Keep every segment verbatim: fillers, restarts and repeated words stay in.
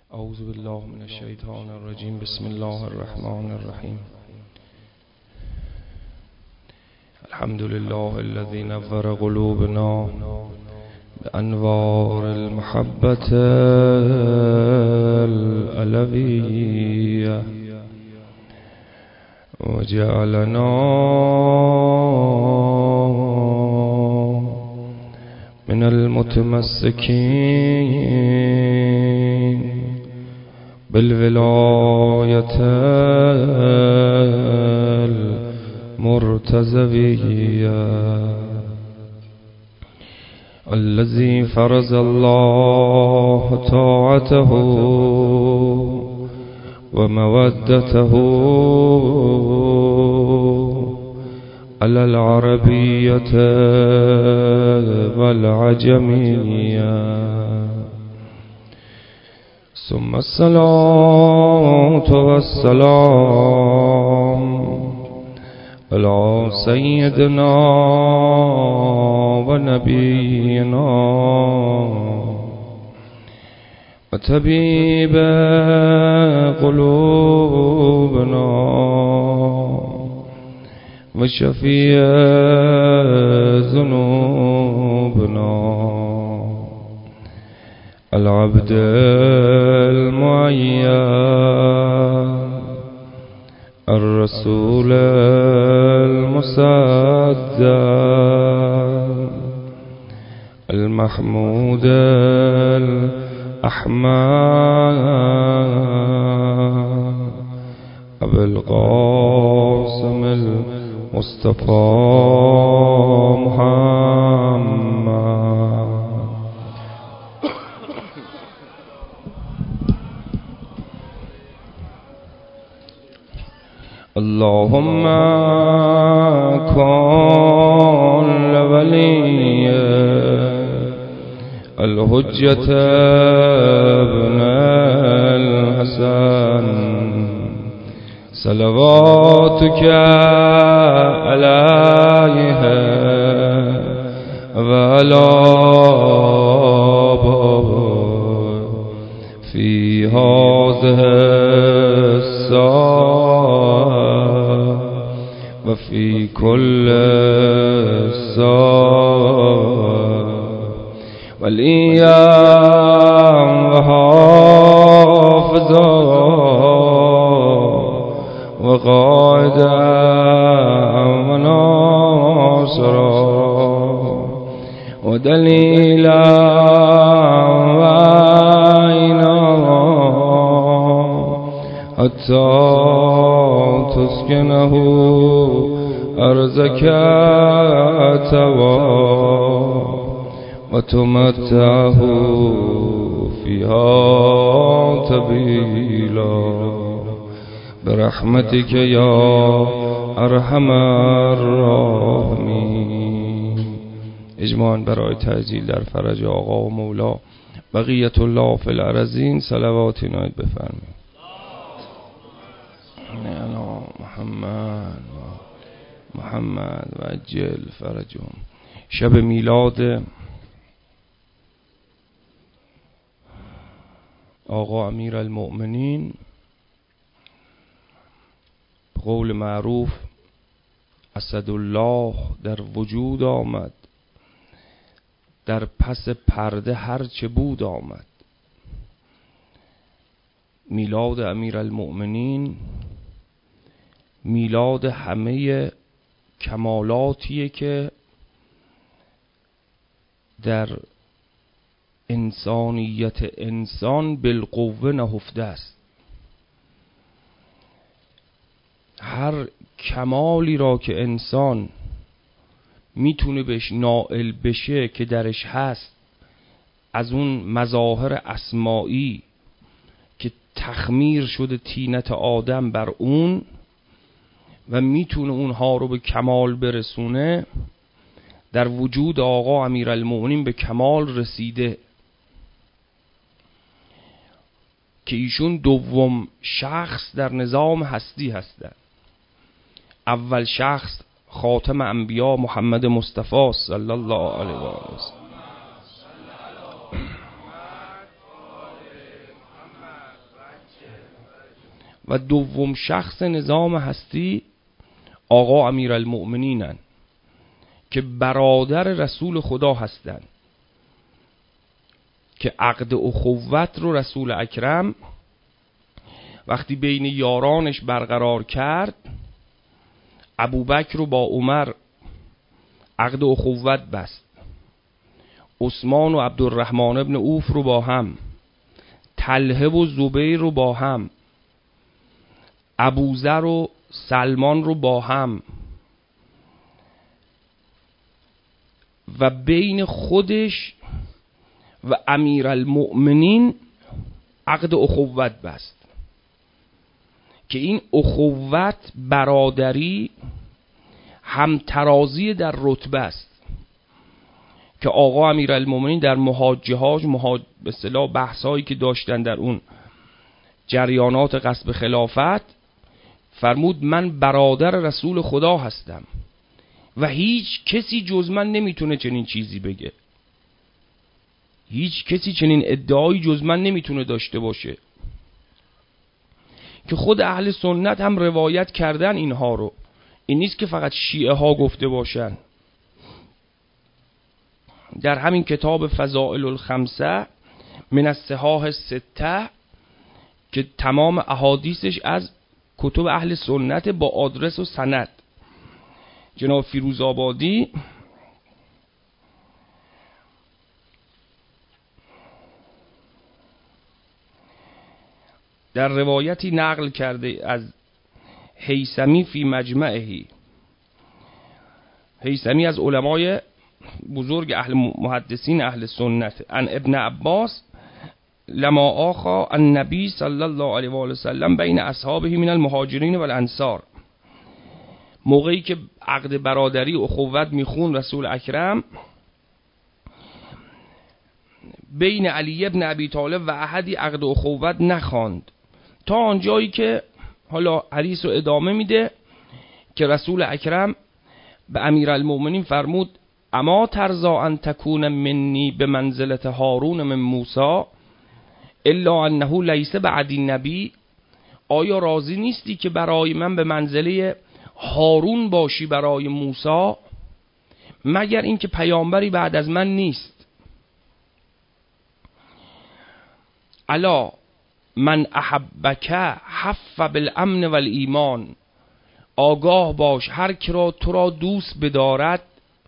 اعوذ بالله من الشیطان الرجیم. بسم الله الرحمن الرحیم. الحمد لله الذي نور قلوبنا بأنوار المحبة العلوية وجعلنا من المتمسكين بالولاية المرتزوية الذي فرض الله طاعته ومودته على العربية والعجمية. ثم الصلاة والسلام على سيدنا ونبينا وطبيب قلوبنا وشفيع ذنوبنا العبد المعين الرسول المصدق المحمود الأحمد أبي القاسم المصطفى محمد. اللهم كن لولي الحجة ابن الحسن صلواتك عليه وعلى آبائه في هذه الساعة وفي كل ساعة وليا وحافظا وقائدا وناصرا ودليلا وعينا حتى تسكنه أرزك توا وتمتعه فيها طويلا برحمتك يا ارحم الراحمین. اجماعاً برای تعجیل در فرج آقا و مولا بقیت الله فی الارضین صلوات عنایت بفرمایید. علی محمد و محمد و عجل فرجهم. شب میلاد آقا امیرالمؤمنین به قول معروف اسدالله در وجود آمد، در پس پرده هرچه بود آمد. میلاد امیرالمؤمنین میلاد همه کمالاتیه که در انسانیت انسان بالقوه نهفته است. هر کمالی را که انسان میتونه بهش نائل بشه که درش هست، از اون مظاهر اسمائی که تخمیر شده طینت آدم بر اون و میتونه اونها رو به کمال برسونه، در وجود آقا امیرالمؤمنین به کمال رسیده که ایشون دوم شخص در نظام هستی هستند. اول شخص خاتم انبیا محمد مصطفی صلی الله علیه و آله و دوم شخص نظام هستی آقا امیرالمؤمنینن که برادر رسول خدا هستند، که عقد اخوت رو رسول اکرم وقتی بین یارانش برقرار کرد، ابوبکر رو با عمر عقد اخوت بست، عثمان و عبدالرحمن ابن عوف رو با هم، طلحه و زبیر رو با هم، ابوذر و سلمان رو با هم، و بین خودش و امیرالمؤمنین عقد اخوت بست که این اخوت برادری همترازی در رتبه است، که آقا امیرالمؤمنین در مهاجهاج مهاج... به اصطلاح بحثایی که داشتن در اون جریانات غصب خلافت فرمود من برادر رسول خدا هستم و هیچ کسی جز من نمیتونه چنین چیزی بگه، هیچ کسی چنین ادعایی جز من نمیتونه داشته باشه، که خود اهل سنت هم روایت کردن اینها رو. این نیست که فقط شیعه ها گفته باشن. در همین کتاب فضائل الخمسه من الصحاح سته که تمام احادیثش از کتب اهل سنت با آدرس و سند، جناب فیروزآبادی در روایتی نقل کرده از هیثمی فی مجمعهی. هیثمی از علمای بزرگ اهل محدثین اهل سنت، ان ابن عباس لما آخا النبی صلی الله علیه و آله و سلم بین اصحابه من المهاجرین و الانصار، موقعی که عقد برادری و اخوت میخون رسول اکرم بین علی ابن ابی طالب و احدی عقد اخوت نخواند، تا آنجایی که حالا حدیث رو ادامه میده که رسول اکرم به امیرالمؤمنین فرمود اما ترضا ان تکون منی به منزلت هارون من موسی الا انه لیس بعد النبی، آیا راضی نیستی که برای من به منزله هارون باشی برای موسی، مگر اینکه پیامبری بعد از من نیست؟ الا من احبک حف بالامن والایمان، آگاه باش هر کی را تو را دوست بدارد،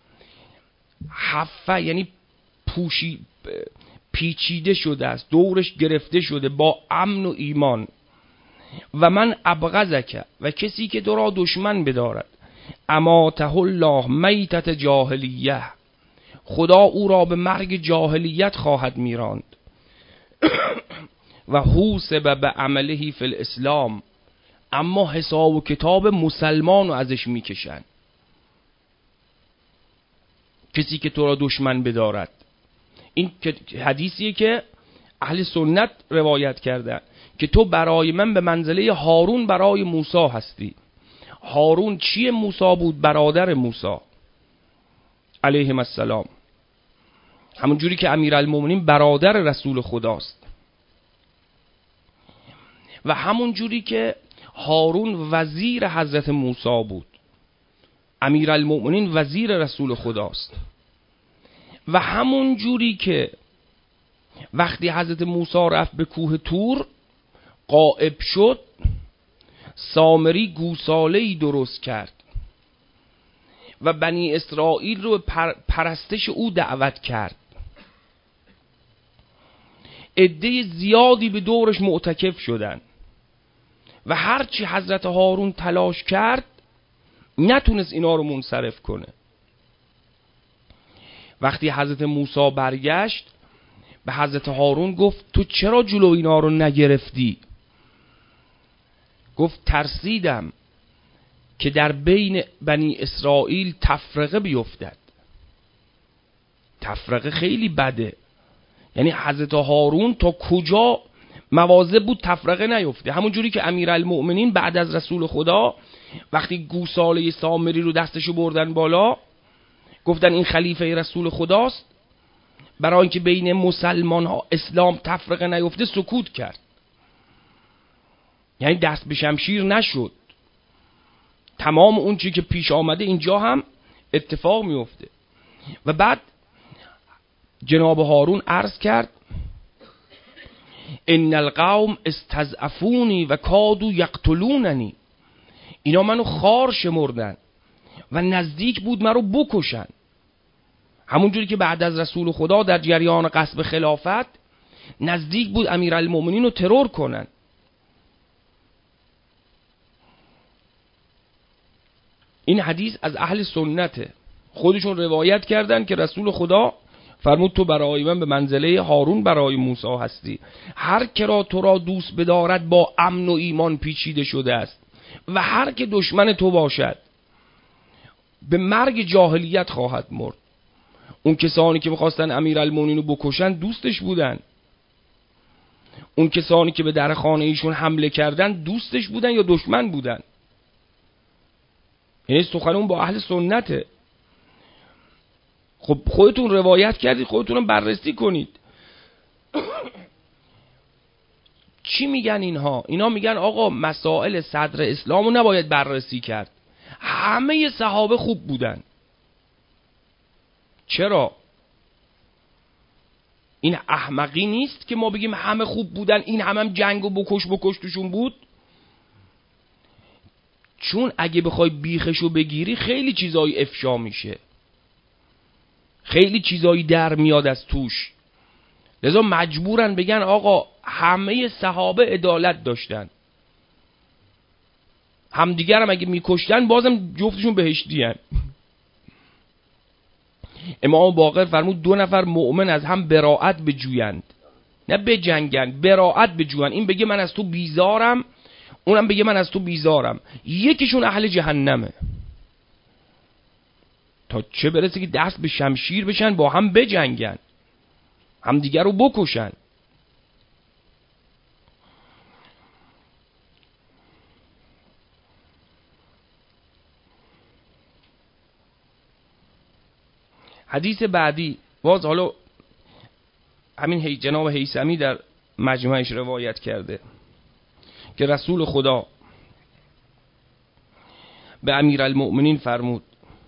حفه یعنی پوشی پیچیده شده است، دورش گرفته شده با امن و ایمان، و من ابغضک، و کسی که تو را دشمن بدارد، اماته الله میتت جاهلیه، خدا او را به مرگ جاهلیت خواهد میراند، و حوسب به عمله فی الاسلام، اما حساب و کتاب مسلمان رو ازش میکشن. کسی که تو را دشمن بدارد، این حدیثیه که اهل سنت روایت کردن که تو برای من به منزله هارون برای موسی هستی. هارون چیه؟ موسی بود، برادر موسی علیهم السلام، همون جوری که امیرالمؤمنین برادر رسول خداست، و همون جوری که هارون وزیر حضرت موسی بود، امیرالمؤمنین وزیر رسول خداست، و همون جوری که وقتی حضرت موسی رفت به کوه طور غائب شد، سامری گوساله‌ای درست کرد و بنی اسرائیل رو به پرستش او دعوت کرد. عده زیادی به دورش معتکف شدن و هرچی حضرت هارون تلاش کرد نتونست اینا رو منصرف کنه. وقتی حضرت موسی برگشت به حضرت هارون گفت تو چرا جلو اینا رو نگرفتی؟ گفت ترسیدم که در بین بنی اسرائیل تفرقه بیفتد. تفرقه خیلی بده، یعنی حضرت هارون تا کجا مواظب بود تفرقه نیفته. همون جوری که امیرالمؤمنین بعد از رسول خدا وقتی گوساله سامری رو دستشو بردن بالا گفتن این خلیفه رسول خداست، برای اینکه بین مسلمان ها اسلام تفرقه نیفته سکوت کرد. یعنی دست به شمشیر نشد. تمام اون چی که پیش آمده اینجا هم اتفاق میفته. و بعد جناب هارون عرض کرد ان القوم استضعفونی و کادوا یقتلوننی، اینا منو خار شمردن و نزدیک بود منو بکشن. همونجوری که بعد از رسول خدا در جریان غصب خلافت نزدیک بود امیرالمومنین رو ترور کنن. این حدیث از اهل سنته، خودشون روایت کردن که رسول خدا فرمود تو برای من به منزله هارون برای موسی هستی. هر که را تو را دوست بدارد با امن و ایمان پیچیده شده است و هر که دشمن تو باشد به مرگ جاهلیت خواهد مرد. اون کسانی که میخواستن امیرالمومنین رو بکشن دوستش بودن، اون کسانی که به در خانه ایشون حمله کردن دوستش بودن یا دشمن بودن. یعنی سخنون با اهل سنته. خب خودتون روایت کردید، خودتونم بررسی کنید. چی میگن اینها؟ اینا میگن آقا مسائل صدر اسلامو نباید بررسی کرد، همه صحابه خوب بودن. چرا؟ این احمقی نیست که ما بگیم همه خوب بودن، این همه هم جنگ و بکش بکش توشون بود؟ چون اگه بخوای بیخشو بگیری خیلی چیزایی افشا میشه، خیلی چیزایی در میاد از توش. لذا مجبورن بگن آقا همه صحابه عدالت داشتن، همدیگر هم اگه میکشتن بازم جفتشون بهشتی هن. امام باقر فرمود دو نفر مؤمن از هم براءت بجویند، نه بجنگن، براءت بجویند. این بگه من از تو بیزارم، اونم بگه من از تو بیزارم، یکیشون اهل جهنمه. تا چه برسه که دست به شمشیر بشن با هم بجنگن، هم دیگر رو بکشن. حدیث بعدی باز حالا همین جناب هیثمی در مجموعش روایت کرده که رسول خدا به امیرالمؤمنین فرمود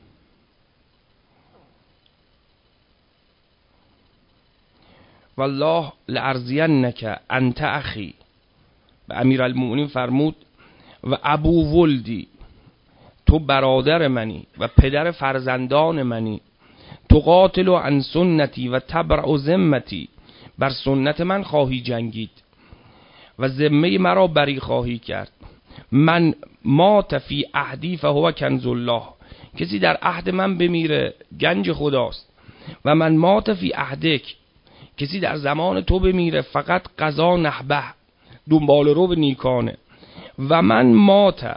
والله لارضینک انت اخی. به امیرالمؤمنین فرمود و ابو ولدی، تو برادر منی و پدر فرزندان منی، تو قاتل و عن سنتی و تبرع ذمتی، بر سنت من خواهی جنگید و ذمه مرا بری خواهی کرد. من مات فی عهدی فهو کنز الله، کسی در عهد من بمیره گنج خداست. و من مات فی عهدک، کسی در زمان تو بمیره فقط قضا نحبه، دنبال رو به نیکانه. و من مات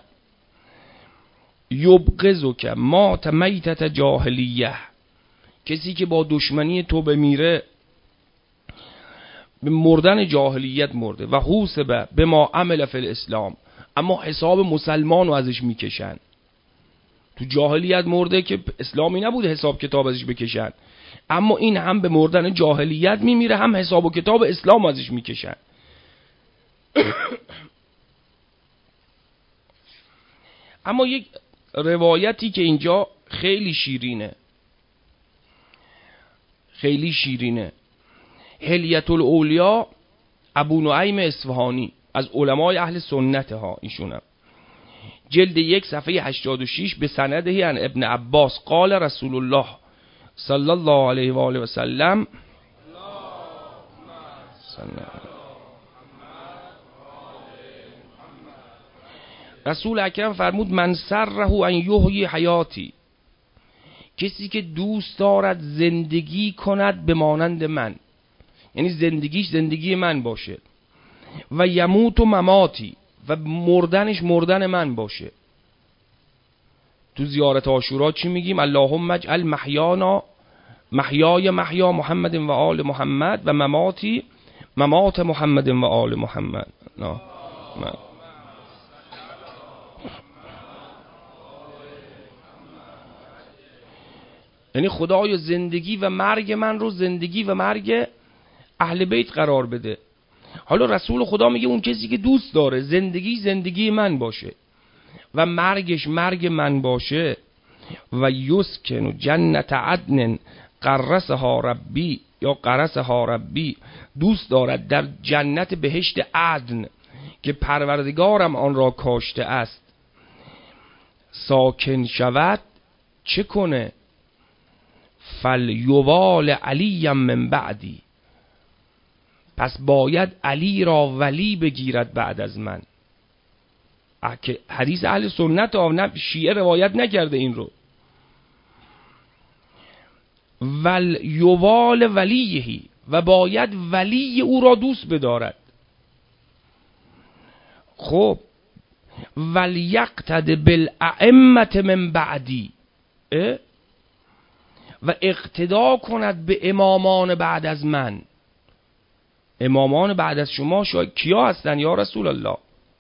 یبغضک مات میتت جاهلیه، کسی که با دشمنی تو بمیره به مردن جاهلیت مرده. و حوسبه به ما عمل فی الاسلام، اما حساب مسلمان رو ازش میکشن. تو جاهلیت مرده که اسلامی نبوده حساب کتاب ازش بکشن، اما این هم به مردن جاهلیت میمیره، هم حساب و کتاب اسلام ازش میکشن. اما یک روایتی که اینجا خیلی شیرینه، خیلی شیرینه. حلیت الاولیا ابو نعیم اصفهانی از علمای اهل سنت ها، ایشونم جلد یک صفحه هشتاد و شش به سنده عن ابن عباس قال رسول الله صلی الله علیه و آله و سلم، رسول اکرم فرمود من سره ان یحیی حیاتی، کسی که دوست دارد زندگی کند به مانند من، یعنی زندگیش زندگی من باشه، و یموت و مماتی، و مردنش مردن من باشه. تو زیارت عاشورا چی میگیم؟ اللهم اجعل محیانا محیای محیا محمد و آل محمد و مماتی ممات محمد و آل محمد. نه من. یعنی خدای زندگی و مرگ من رو زندگی و مرگ اهل بیت قرار بده. حالا رسول خدا میگه اون کسی که دوست داره زندگی زندگی من باشه و مرگش مرگ من باشه، و یسکن جنت عدن قرسها ربی یا قرسها ربی، دوست دارد در جنت بهشت عدن که پروردگارم آن را کاشته است ساکن شود، چه کنه؟ فلیوال علی من بعدی، پس باید علی را ولی بگیرد بعد از من. حدیث اهل سنت ها، نه شیعه روایت نکرده این رو. ول یوال ولیهی، و باید ولی او را دوست بدارد. خب ول یقتد بالائمه من بعدی، و اقتدا کند به امامان بعد از من. امامان بعد از شما شاید کیا هستن یا رسول الله؟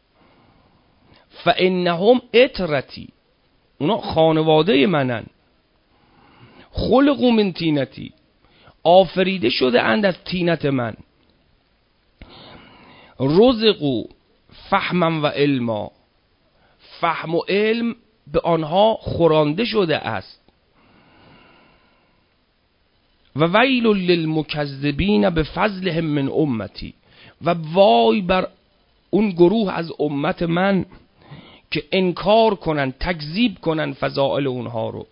فانهم اطرتی، اونا خانواده منن. خلقوا من طینتی، آفریده شده اند از طینت من. رزقوا فهما و علما، فهم و علم به آنها خورانده شده است. و ویل للمکذبین بفضلهم من امتی، و وای بر اون گروه از امت من که انکار کنن، تکذیب کنن فضائل اونها رو.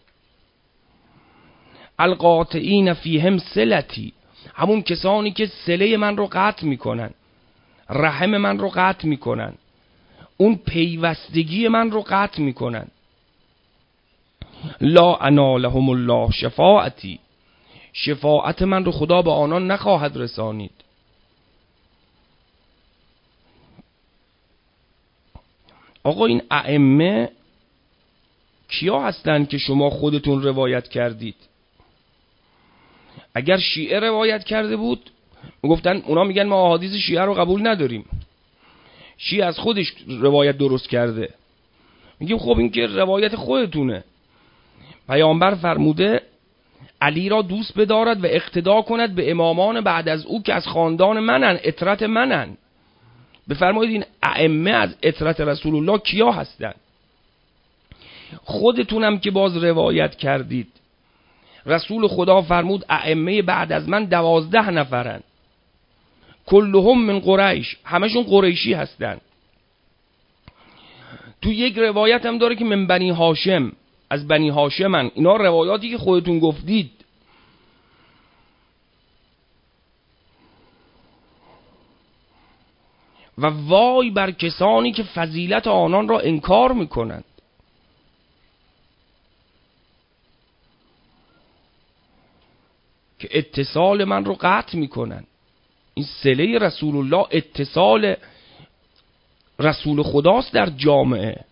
القاطعین فیهم صلتی، همون کسانی که صله من رو قطع میکنن، رحم من رو قطع میکنن، اون پیوستگی من رو قطع میکنن. لا انالهم الله شفاعتی، شفاعت من رو خدا به آنان نخواهد رسانید. آقا این ائمه کیا هستن که شما خودتون روایت کردید؟ اگر شیعه روایت کرده بود میگفتن، اونا میگن ما احادیث شیعه رو قبول نداریم، شیعه از خودش روایت درست کرده. میگیم خب این که روایت خودتونه. پیامبر فرموده علی را دوست بدارد و اقتدا کند به امامان بعد از او که از خاندان منن، اطرت منن. بفرمایید این ائمه از اطرت رسول الله کیا هستن؟ خودتونم که باز روایت کردید رسول خدا فرمود ائمه بعد از من دوازده نفرن، کلهم من قریش، همشون قریشی هستن. تو یک روایت هم داره که من بنی هاشم، از بنی هاشمن. اینا روایاتی که خودتون گفتید. و وای بر کسانی که فضیلت آنان را انکار میکنند. که اتصال من رو قطع میکنن. این صله رسول الله اتصال رسول خداست در جامعه.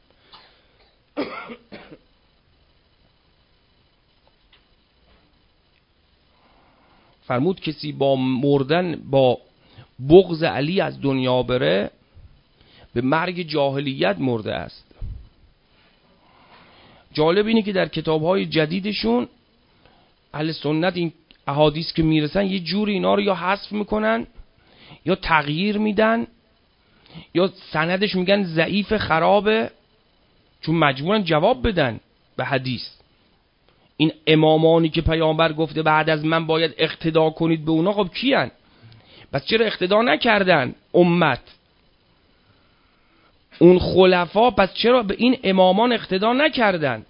فرمود کسی با مردن، با بغض علی از دنیا بره، به مرگ جاهلیت مرده است. جالب اینه که در کتاب‌های جدیدشون اهل سنت این احادیث که میرسن یه جوری اینا رو یا حذف میکنن یا تغییر میدن یا سندش میگن ضعیف خرابه، چون مجبورن جواب بدن به حدیث. این امامانی که پیامبر گفته بعد از من باید اقتدا کنید به اونا، خب کیان؟ بس چرا اقتدا نکردن امت؟ اون خلفا پس چرا به این امامان اقتدا نکردن؟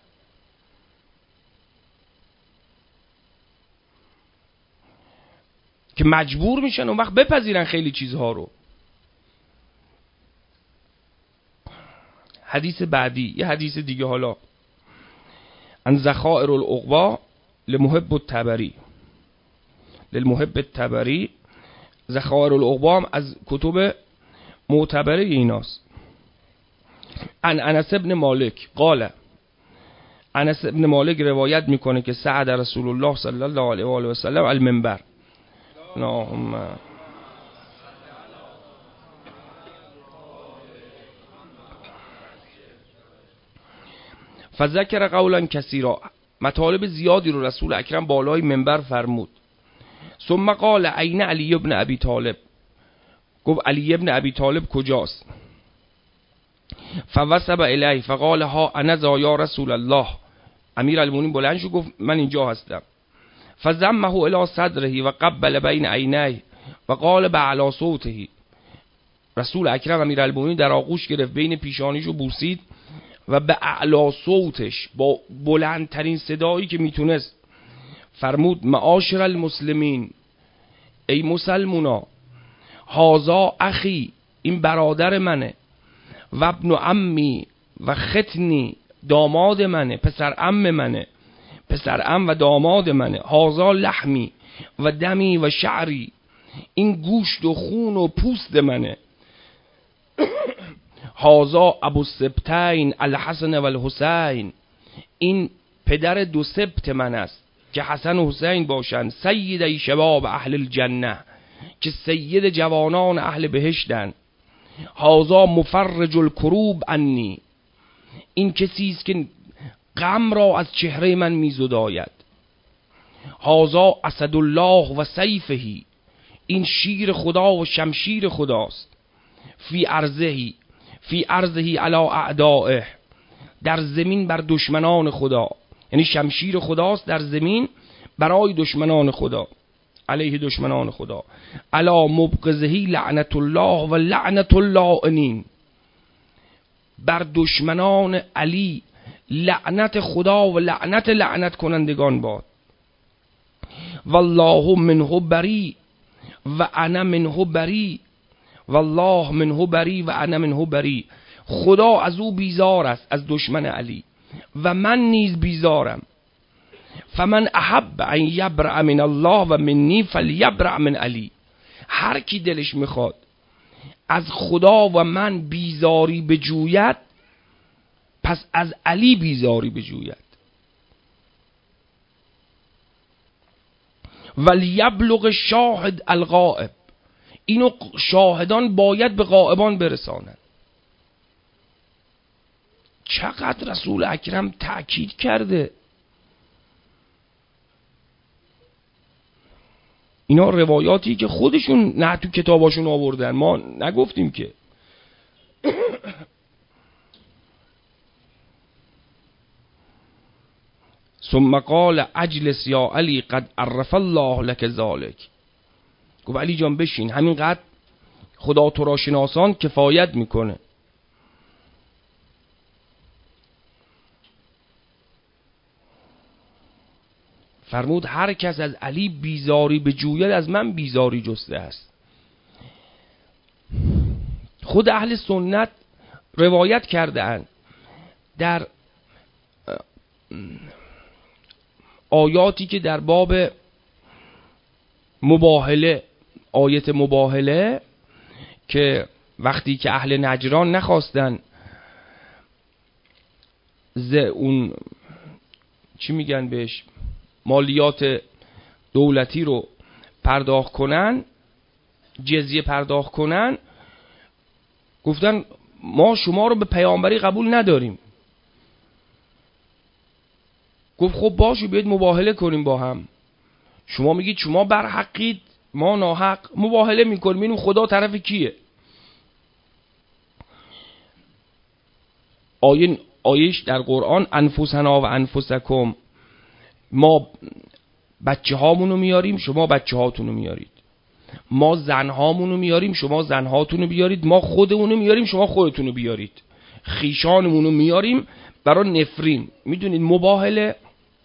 که مجبور میشن اون وقت بپذیرن خیلی چیزها رو. حدیث بعدی، یه حدیث دیگه حالا، ان ذخائر العقبا لمحب الطبری، للمحب الطبری. ذخائر العقبا هم از کتب معتبره ایناست. ان انس ابن مالک قال، انس ابن مالک روایت میکنه که سعد رسول الله صلی الله علیه و آله و سلم المنبر، اللهم فذکر قولا کثیرا، مطالب زیادی رو رسول اکرم بالای منبر فرمود. ثم قال عین علی ابن ابی طالب، گفت علی ابن ابی طالب کجاست؟ فوسب الیه فقال ها انا ذا یا رسول الله. امیر المؤمنین بلند شد گفت من اینجا هستم. فضمه الی صدره و قبل بین عینیه و قال باعلی صوته. رسول اکرم امیرالمومنین در آغوش گرفت، بین پیشانیشو بوسید و به اعلی صوتش با بلندترین صدایی که میتونست فرمود معاشر المسلمین، ای مسلمونا، هازا اخی، این برادر منه، و ابن عمی و ختنی، داماد منه، پسر عم منه، پسر عم و داماد منه، هازا لحمی و دمی و شعری، این گوشت و خون و پوست منه، هازا ابو سبتین الحسن و الحسین، این پدر دو سبت من است که حسن و حسین باشند، سیدی شباب اهل الجنه، که سید جوانان اهل بهشتن، هازا مفرج الکروب انی، این کسی است که غم را از چهره من میزداید، هازا اسد الله و سیفهی، این شیر خدا و شمشیر خداست، فی ارضهی فی ارضهی علی اعدائه، در زمین بر دشمنان خدا، یعنی شمشیر خداست در زمین برای دشمنان خدا، علیه دشمنان خدا، علی مبغضهی لعنت الله و لعنت اللائنین، بر دشمنان علی لعنت خدا و لعنت لعنت کنندگان باد، والله منه بری و انا منه بری، والله منه بری و انا منه بری، خدا از او بیزار است، از دشمن علی، و من نیز بیزارم. فمن احب ان یبرأ من الله و منی فلیبرأ من علی، هر کی دلش میخواد از خدا و من بیزاری بجوید، پس از علی بیزاری بجوید. ولیبلغ شاهد الغائب، اینو شاهدان باید به غائبان برسانند. چقدر رسول اکرم تأکید کرده. اینا روایاتی که خودشون نه تو کتاباشون آوردن، ما نگفتیم که. ثم قال اجلس یا علی قد عرف الله لك ذلك، گفت علی جان بشین، همینقدر خدا تو را شناسان کفایت میکنه. فرمود هر کس از علی بیزاری بجوید از من بیزاری جسته است. خود اهل سنت روایت کرده اند در آیاتی که در باب مباهله، آیت مباهله، که وقتی که اهل نجران نخواستن ز اون چی میگن بهش مالیات دولتی رو پرداخت کنن، جزیه پرداخت کنن، گفتن ما شما رو به پیامبری قبول نداریم. گفت خب باشه بیاید مباهله کنیم با هم، شما میگید شما بر حقید ما ناحق، مباهله میکنیم اینو خدا طرف کیه. آیه آیش در قرآن انفسنا و انفسکم، ما بچه هامونو میاریم شما بچه هاتونو میارید، ما زن هامونو میاریم شما زن هاتونو بیارید، ما خودمونو میاریم شما خودتونو بیارید، خیشانمونو میاریم برای نفرین. میدونید مباهله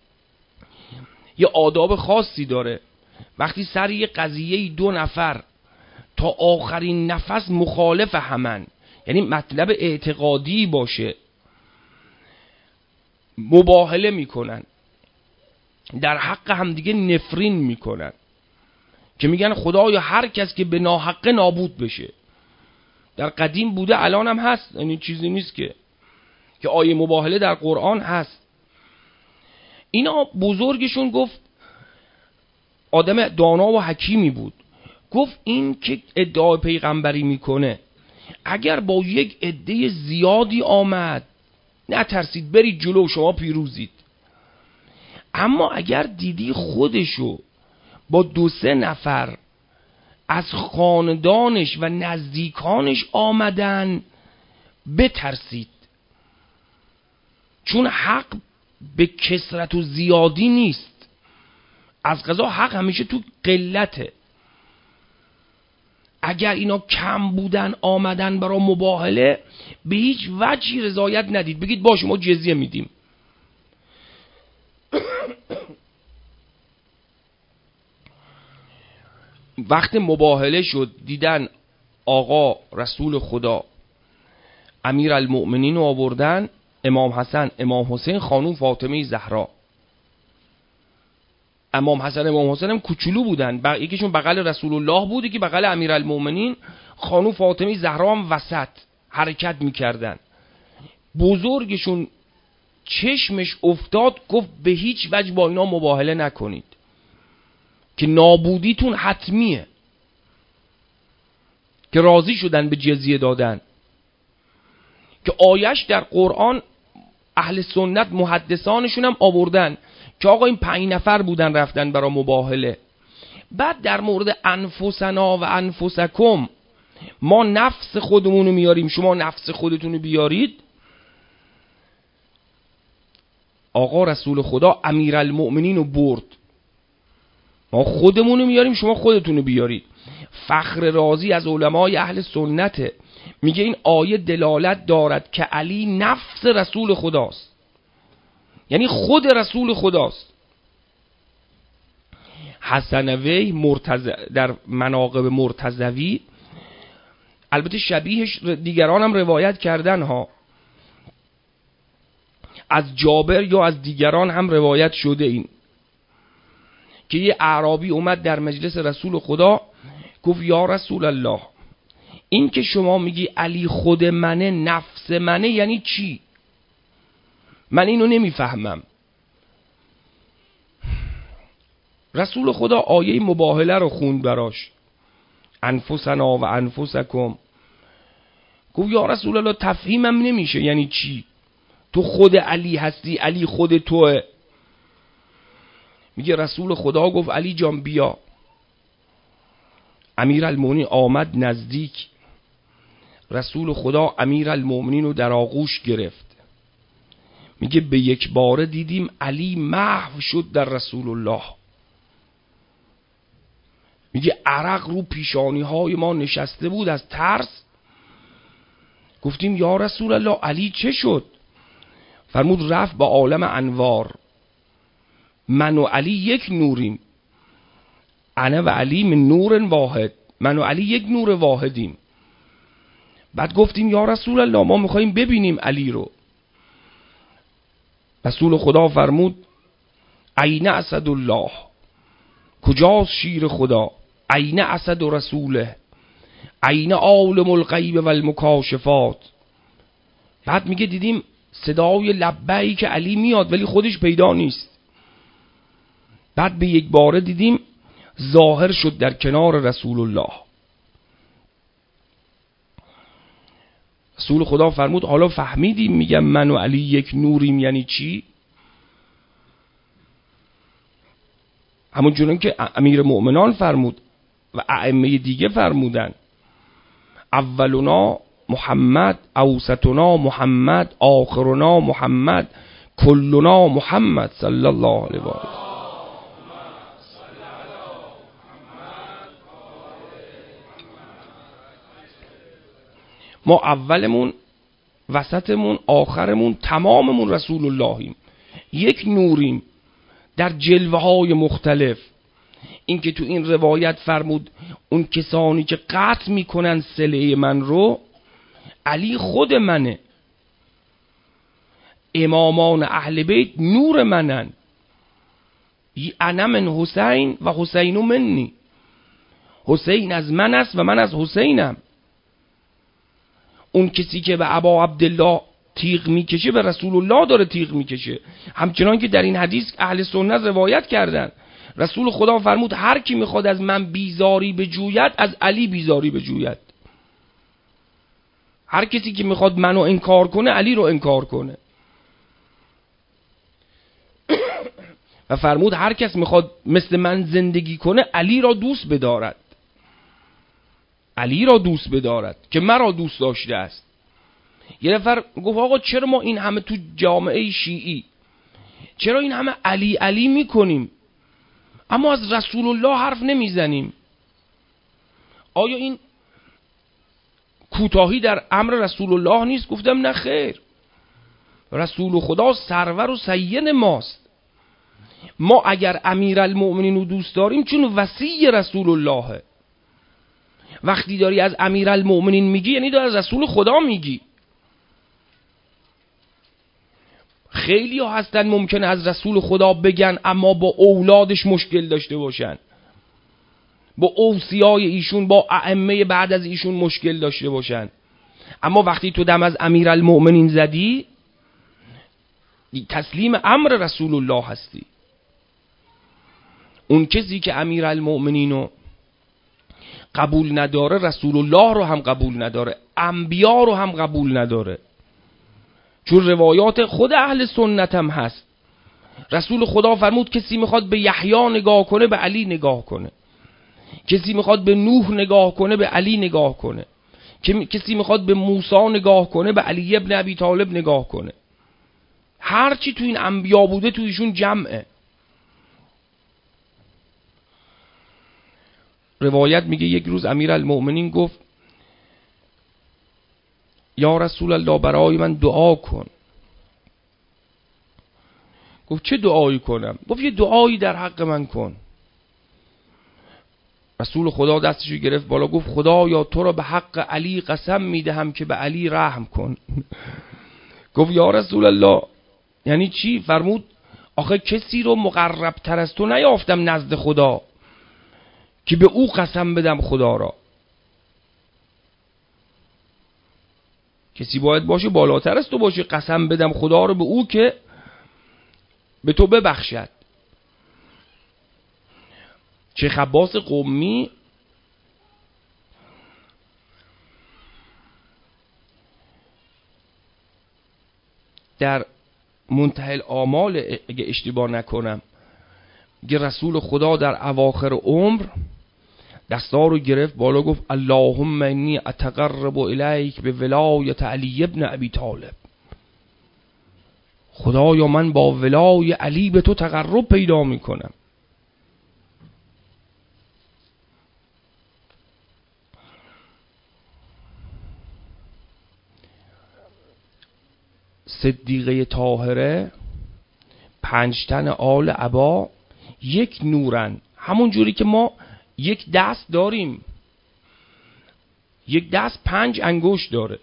یه آداب خاصی داره. وقتی سر یه قضیه دو نفر تا آخرین نفس مخالف همن، یعنی مطلب اعتقادی باشه، مباهله میکنن، در حق همدیگه نفرین میکنن، که میگن خدایا هر کس که به ناحق نابود بشه. در قدیم بوده، الان هم هست، یعنی چیزی نیست که که آیه مباهله در قرآن هست. اینا بزرگشون گفت، آدم دانا و حکیمی بود، گفت این که ادعای پیغمبری میکنه اگر با یک عده زیادی آمد نترسید، برید جلو، شما پیروزید. اما اگر دیدی خودشو با دو سه نفر از خاندانش و نزدیکانش آمدن بترسید، چون حق به کثرت و زیادی نیست، از قضا حق همیشه تو قلته. اگر اینا کم بودن آمدن برای مباهله، به هیچ وجهی رضایت ندید، بگید باشه ما جزیه میدیم. وقت مباهله شد، دیدن آقا رسول خدا امیر المؤمنین رو آوردن، امام حسن، امام حسین، خانوم فاطمه زهرا. امام حسن امام حسین هم کوچولو بودن، ب... یکیشون بغل رسول الله بود، یکی بغل امیر المؤمنین، خانوم فاطمه زهرا هم وسط حرکت میکردن. بزرگشون چشمش افتاد، گفت به هیچ وجه با اینا مباهله نکنید که نابودیتون حتمیه، که راضی شدن به جزیه دادن. که آیش در قرآن اهل سنت محدثانشون هم آوردن که آقا این پنج نفر بودن رفتن برای مباهله. بعد در مورد انفسنا و انفسکم، ما نفس خودمونو میاریم شما نفس خودتونو بیارید. آقا رسول خدا امیرالمؤمنین رو برد، ما خودمونو میاریم شما خودتونو بیارید. فخر رازی از علمای اهل سنته، میگه این آیه دلالت دارد که علی نفس رسول خداست، یعنی خود رسول خداست. حسنوی مرتض... در مناقب مرتضوی، البته شبیهش دیگران هم روایت کردن ها، از جابر یا از دیگران هم روایت شده این که یه اعرابی اومد در مجلس رسول خدا، گفت یا رسول الله، این که شما میگی علی خود منه، نفس منه، یعنی چی؟ من اینو نمیفهمم. رسول خدا آیه مباهله رو خوند براش، انفسنا و انفسکم. گفت یا رسول الله تفهیمم نمیشه، یعنی چی؟ تو خود علی هستی، علی خود توه. میگه رسول خدا گفت علی جان بیا. امیر المؤمنین آمد نزدیک، رسول خدا امیر المؤمنین رو در آغوش گرفت. میگه به یک باره دیدیم علی محو شد در رسول الله. میگه عرق رو پیشانی های ما نشسته بود از ترس. گفتیم یا رسول الله علی چه شد؟ فرمود رفت به عالم انوار، من و علی یک نوریم، انا و علی من نور واحد، من و علی یک نور واحدیم. بعد گفتیم یا رسول الله ما میخواییم ببینیم علی رو. رسول خدا فرمود عین اسد الله، کجاست شیر خدا؟ عین اسد رسوله، عین عالم الغیب و المکاشفات. بعد میگه دیدیم صدای لبه‌ای که علی میاد ولی خودش پیدا نیست. بعد به یک باره دیدیم ظاهر شد در کنار رسول الله. رسول خدا فرمود حالا فهمیدیم میگم من و علی یک نوریم یعنی چی؟ همون جورن که امیر مؤمنان فرمود و ائمه دیگه فرمودن، اولنا محمد، اوسطنا محمد، آخرنا محمد، کلنا محمد صلی الله علیه و آله. ما اولمون، وسطمون، آخرمون، تماممون رسول اللهیم، یک نوریم در جلوه های مختلف. این که تو این روایت فرمود اون کسانی که قطع میکنن صله من رو، علی خود منه، امامان اهل بیت نور منن، انا من حسین و حسین منی، حسین از من است و من از حسینم. اون کسی که به ابا عبدالله تیغ میکشه به رسول الله داره تیغ میکشه، همچنان که در این حدیث اهل سنت روایت کردن. رسول خدا فرمود هر کی میخواد از من بیزاری بجوید از علی بیزاری بجوید. هر کسی که میخواد منو انکار کنه علی رو انکار کنه. و فرمود هر کس میخواد مثل من زندگی کنه علی را دوست بدارد. علی را دوست بدارد که مرا دوست داشته است. یه نفر گفت آقا چرا ما این همه تو جامعه شیعی چرا این همه علی علی میکنیم اما از رسول الله حرف نمیزنیم؟ آیا این کوتاهی در امر رسول الله نیست؟ گفتم نه خیر، رسول خدا سرور و سید ماست. ما اگر امیرالمؤمنین رو دوست داریم چون وصی رسول اللهه. وقتی داری از امیرالمؤمنین میگی یعنی داری از رسول خدا میگی. خیلی ها هستن ممکنه از رسول خدا بگن اما با اولادش مشکل داشته باشن، با اوصیای ایشون، با ائمه بعد از ایشون مشکل داشته باشن. اما وقتی تو دم از امیرالمؤمنین زدی تسلیم امر رسول الله هستی. اون کسی که امیرالمؤمنین رو قبول نداره رسول الله رو هم قبول نداره، انبیا رو هم قبول نداره. چون روایات خود اهل سنت هم هست، رسول خدا فرمود کسی میخواد به یحیی نگاه کنه به علی نگاه کنه، کسی میخواد به نوح نگاه کنه به علی نگاه کنه، کسی میخواد به موسی نگاه کنه به علی ابن ابی طالب نگاه کنه. هرچی تو این انبیا بوده تو ایشون جمعه. روایت میگه یک روز امیرالمؤمنین گفت یا رسول الله برای من دعا کن. گفت چه دعایی کنم؟ گفت یه دعایی در حق من کن. رسول خدا دستشو گرفت بالا گفت خدایا تو را به حق علی قسم میدهم که به علی رحم کن. گفت یا رسول الله یعنی چی؟ فرمود آخه کسی رو مقرب تر از تو نیافتم نزد خدا که به او قسم بدم خدا را. کسی باید باشه بالاتر از تو باشه قسم بدم خدا رو به او که به تو ببخشد. شیخ عباس قمی در منتهی الآمال اگه اشتباه نکنم میگه رسول خدا در اواخر عمر دستا رو گرفت بالا گفت اللهم انی اتقرب الیک به ولایت علی ابن ابی طالب. خدایا من با ولای علی به تو تقرب پیدا میکنم. صدیقه طاهره پنج تن آل عبا یک نورن. همون جوری که ما یک دست داریم، یک دست پنج انگشت داره.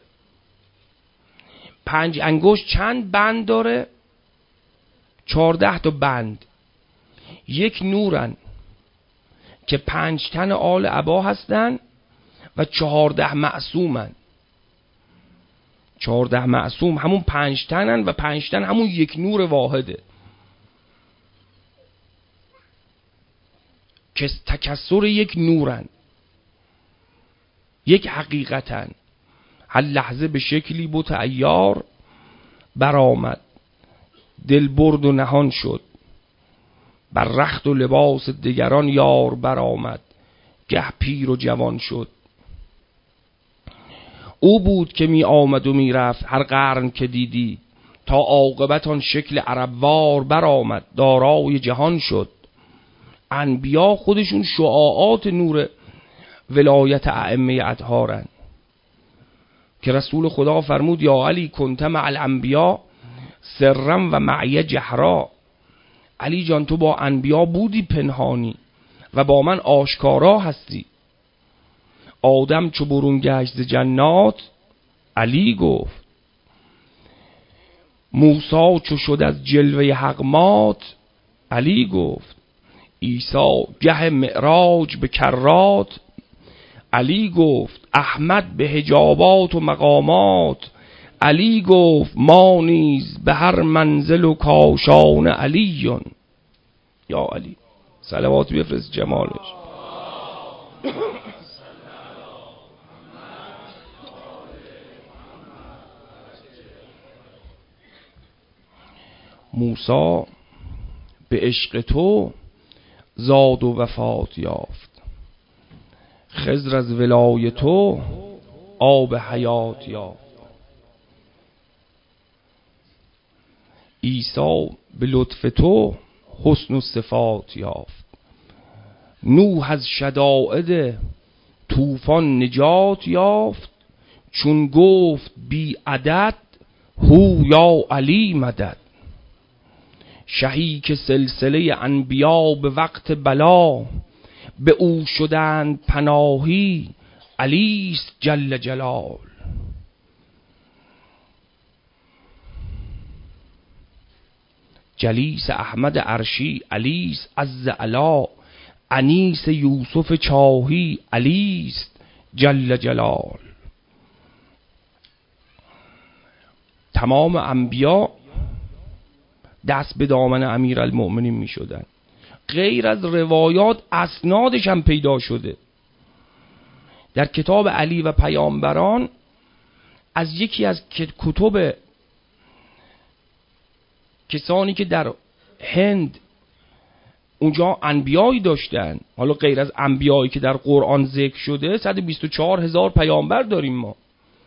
پنج انگشت چند بند داره؟ چهارده تا بند. یک نورن که پنج تن آل عبا هستن و چهارده معصومن. چهارده معصوم همون پنج تنن و پنج تن همون یک نور واحده که تکسر یک نورن، یک حقیقتن. هر لحظه به شکلی بت عیار برآمد، دل برد و نهان شد. بر رخت و لباس دیگران یار برآمد، گه پیر و جوان شد. او بود که می آمد و می رفت هر قرن که دیدی، تا عاقبت آن شکل عربوار برآمد، دارای جهان شد. انبیا خودشون شعاعات نور ولایت ائمه اطهارن که رسول خدا فرمود یا علی کنت مع الانبیا سرا و معی جهرا. علی جان تو با انبیا بودی پنهانی و با من آشکارا هستی. آدم چو برون گشت ز جنات علی گفت، موسی چو شد از جلوه حق مات علی گفت، عیسی گه معراج به کرات علی گفت، احمد به حجابات و مقامات علی گفت، ما نیز به هر منزل و کاشان علیون. یا علی صلوات بفرست جمالش. موسی به عشق تو زاد و وفات یافت، خضر از ولای تو آب حیات یافت. عیسی به لطف تو حسن و صفات یافت. نوح از شدائد طوفان نجات یافت. چون گفت بی عدد هو یا علی مدد. شهی که سلسله انبیا به وقت بلا، به او شدند پناهی علیست جل جلال. جلیس احمد عرشی علیست عز علا. انیس یوسف چاهی علیست جل جلال. تمام انبیا دست به دامن امیرالمؤمنین می شدن. غیر از روایات اسنادش هم پیدا شده. در کتاب علی و پیامبران از یکی از کتب کسانی که در هند اونجا انبیایی داشتن، حالا غیر از انبیایی که در قرآن ذکر شده صد و بیست و چهار هزار پیامبر داریم ما.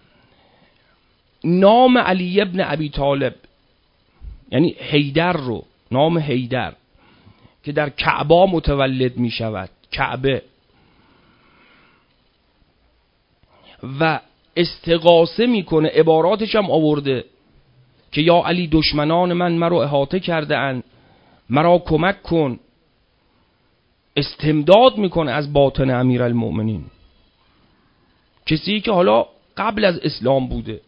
نام علی ابن ابی طالب یعنی حیدر رو، نام حیدر که در کعبه متولد می شود، کعبه، و استغاثه میکنه، عباراتش هم آورده که یا علی دشمنان من مرا احاطه کرده اند، مرا کمک کن. استمداد میکنه از باطن امیرالمؤمنین، کسی که حالا قبل از اسلام بوده.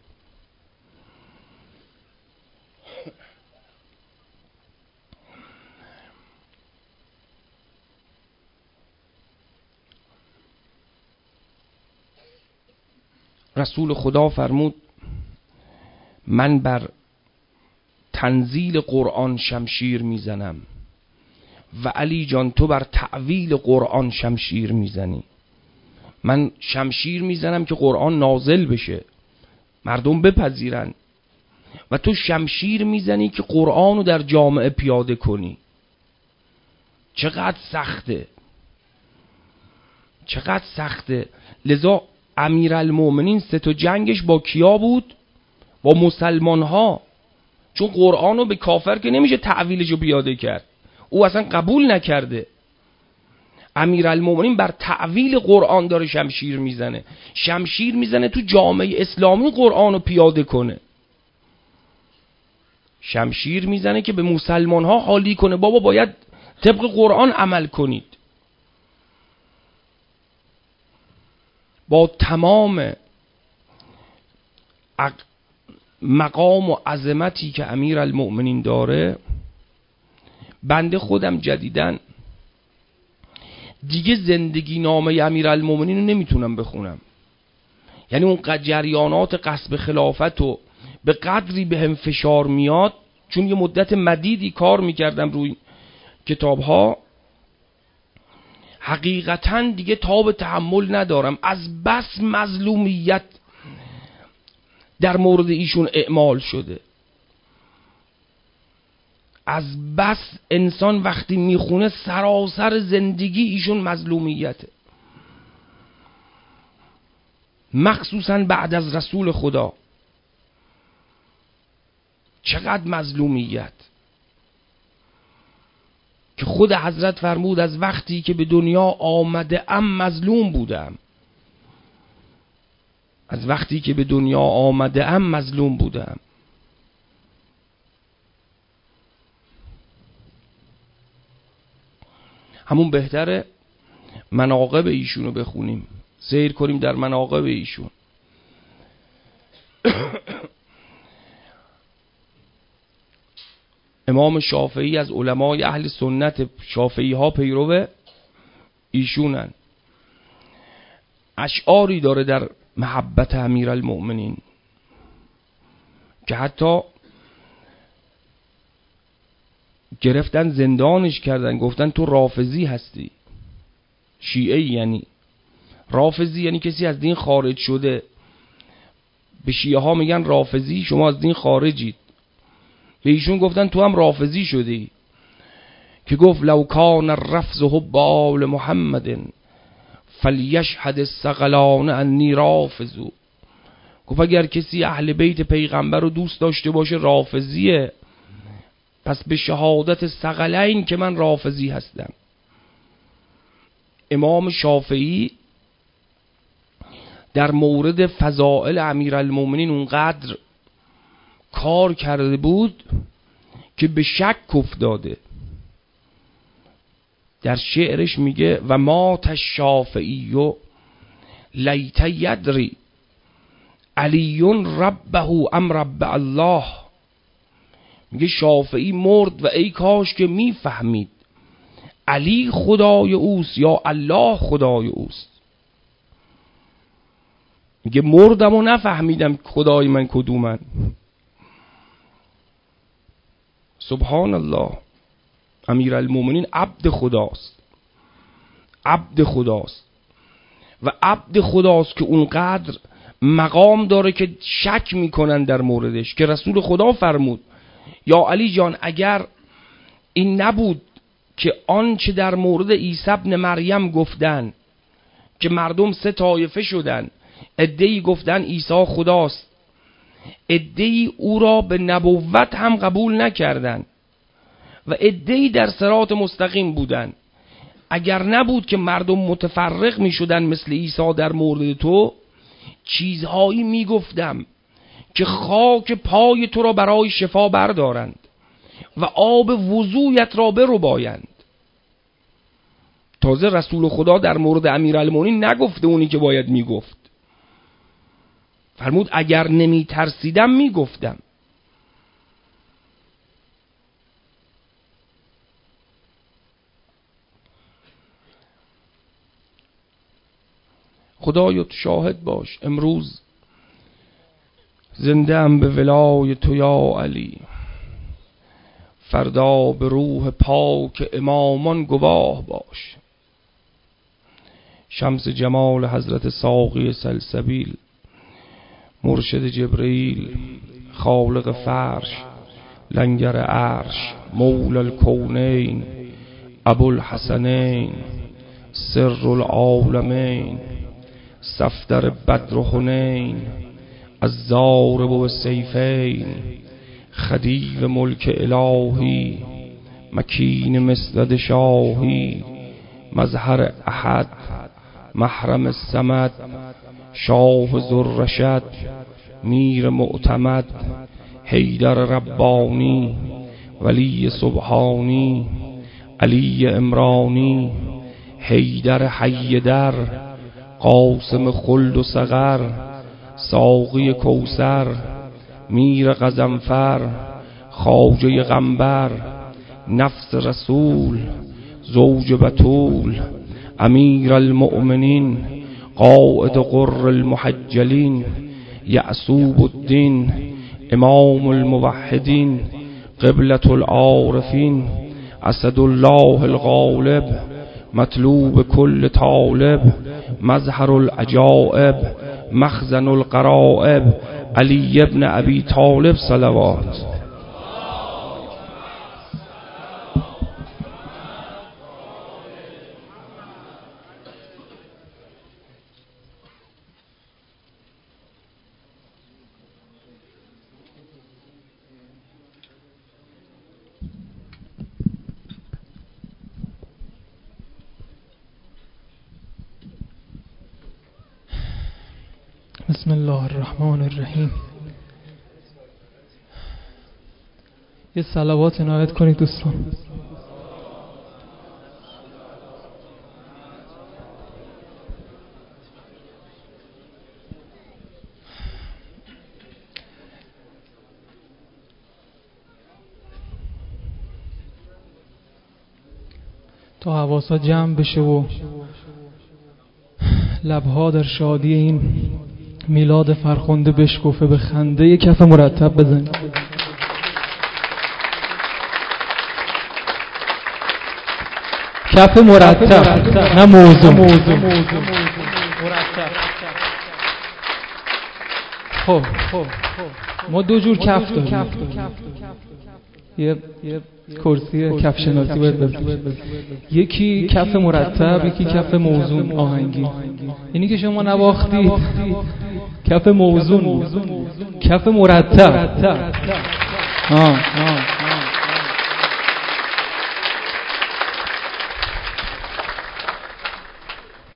رسول خدا فرمود من بر تنزیل قرآن شمشیر میزنم و علی جان تو بر تعویل قرآن شمشیر میزنی. من شمشیر میزنم که قرآن نازل بشه، مردم بپذیرن، و تو شمشیر میزنی که قرآن رو در جامعه پیاده کنی. چقدر سخته، چقدر سخته. لذا امیرالمؤمنین سه تا جنگش با کیا بود؟ با مسلمان ها. چون قرآن رو به کافر که نمیشه تعویلش رو پیاده کرد، او اصلا قبول نکرده. امیرالمؤمنین بر تعویل قرآن داره شمشیر میزنه، شمشیر میزنه تو جامعه اسلامی قرآن رو پیاده کنه. شمشیر میزنه که به مسلمان ها حالی کنه بابا باید طبق قرآن عمل کنید. با تمام مقام و عظمتی که امیرالمؤمنین داره، بنده خودم جدیدن دیگه زندگی نامه امیرالمؤمنین رو نمیتونم بخونم. یعنی اون جریانات غصب خلافت و به قدری به هم فشار میاد، چون یه مدت مدیدی کار میکردم روی کتاب ها، حقیقتا دیگه تاب تحمل ندارم. از بس مظلومیت در مورد ایشون اعمال شده، از بس انسان وقتی میخونه سراسر زندگی ایشون مظلومیته، مخصوصا بعد از رسول خدا. چقدر مظلومیت که خود حضرت فرمود از وقتی که به دنیا آمده ام مظلوم بودم، از وقتی که به دنیا آمده ام مظلوم بودم. همون بهتره مناقب ایشونو بخونیم، سیر کنیم در مناقب ایشون. امام شافعی از علمای اهل سنت، شافعی ها پیرو ایشونن. اشعاری داره در محبت امیرالمؤمنین که حتی گرفتن زندانش کردن، گفتن تو رافضی هستی، شیعه. یعنی رافضی یعنی کسی از دین خارج شده. به شیعه ها میگن رافضی، شما از دین خارجید. به ایشون گفتن تو هم رافضی شدی، که گفت لو کان الرفض حب آل محمد فلیشهد الثقلان انی رافضو. گفت اگر کسی اهل بیت پیغمبر رو دوست داشته باشه رافضیه، پس به شهادت ثقلین که من رافضی هستم. امام شافعی در مورد فضائل امیرالمومنین اونقدر کار کرده بود که به شک افتاده. در شعرش میگه و مات الشافعی لیت یدری علی ربه ام رب الله. میگه شافعی مرد و ای کاش که میفهمید علی خدای اوست یا الله خدای اوست. میگه مردم و نفهمیدم خدای من کدومن. سبحان الله. امیرالمومنین عبد خداست، عبد خداست و عبد خداست که اونقدر مقام داره که شک میکنن در موردش، که رسول خدا فرمود یا علی جان اگر این نبود که آنچه در مورد عیسی ابن مریم گفتن که مردم سه طایفه شدن، عده‌ای گفتن عیسی خداست، عده‌ای او را به نبوت هم قبول نکردن و عده‌ای در صراط مستقیم بودن، اگر نبود که مردم متفرق می شدن مثل عیسی در مورد تو، چیزهایی می گفتم که خاک پای تو را برای شفا بردارند و آب وضویت را برو بایند. تازه رسول خدا در مورد امیرالمومنین نگفته اونی که باید می گفت. فرمود اگر نمی ترسیدم می گفتم. خدایا تو شاهد باش، امروز زنده ام به ولای تو یا علی، فردا به روح پاک امامان گواه باش. شمس جمال حضرت ساقی سلسبیل، مرشد جبرئیل، خالق فرش، لنگر عرش، مولا الکونین، ابوالحسنین، سر العالمین، صفدر بدر و حنین، الضارب بالسیفین، خدیو ملک الهی، مکین مسند شاهی، مظهر احد، محرم الصمد، شاه ذوالرشد، میر معتمد، حیدر ربانی، ولی سبحانی، علی عمرانی، حیدر حیدر، قاسم خلد و سقر، ساقی کوثر، میر غضنفر، خواجه قنبر، نفس رسول، زوج بتول، امیر المؤمنین، قائد غر المحجلین، یعصوب الدین، امام الموحدین، قبلة العارفین، اسد الله الغالب، مطلوب کل طالب، مظهر العجائب، مخزن الغرائب، علی ابن ابی طالب صلوات. بسم الله الرحمن الرحیم. یه صلوات عنایت کنید دوستان. تا حواسا جمع بشه و لبها در شادی این میلاد فرخنده بشکفه، به خنده یک کف مرتب بزنید. کف مرتب، نه موضوع. خب ما دو جور کف داریم، یه کرسی کف شناسی باید بزنید. یکی کف مرتب، یکی کف موزون آهنگی. اینی که شما نواختید کف موزون بود، کف مرتب. آه آه